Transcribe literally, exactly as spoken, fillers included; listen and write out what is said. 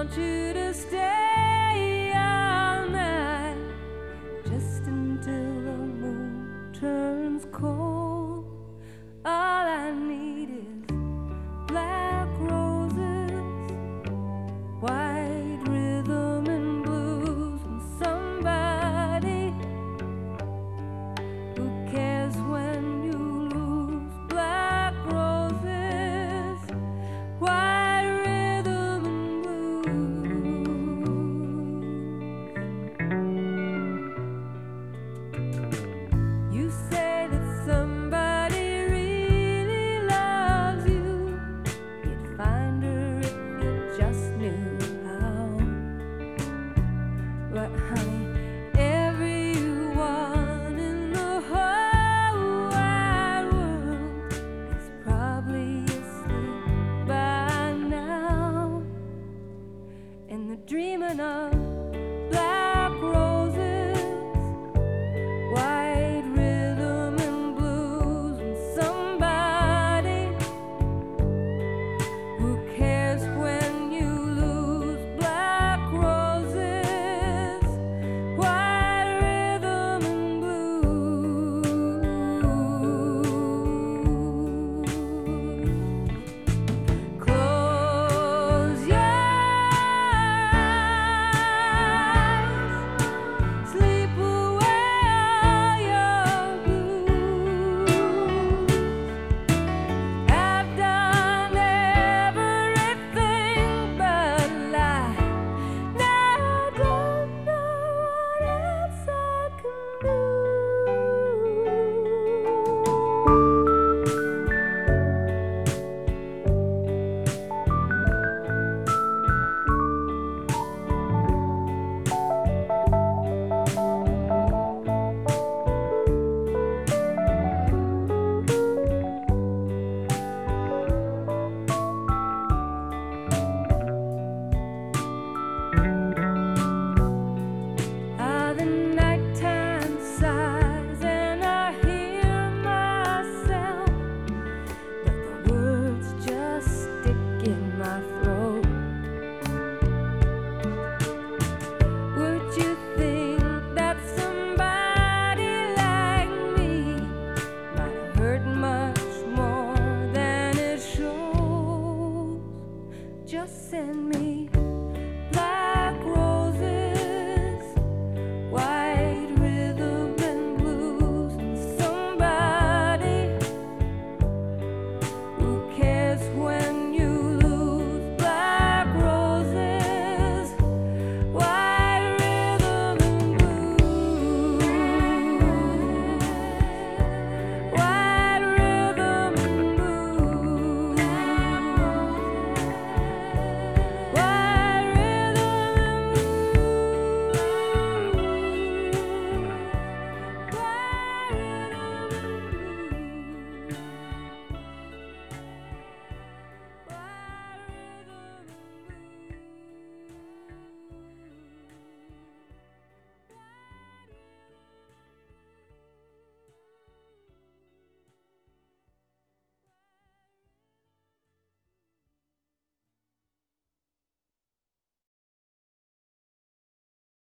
want you to stay all night, just until the moon turns cold. All I need is black roses, white rhythm and blues, and somebody who cares when you lose. Black roses, white rhythm and blues. You say that somebody really loves you. You'd find her if you just knew how. But honey, everyone in the whole wide world is probably asleep by now, and they're dreaming of black roses, white rhythm and blues, and somebody who cares when you lose. Black roses, white rhythm and blues. Close your eyes, sleep away all your blues. I've done everything but lie. Now I don't know what else I can do. Ah, the nighttime sighs and I hear myself, but the words just stick in my throat. Would you think that somebody like me might hurt much more than it shows? Just send me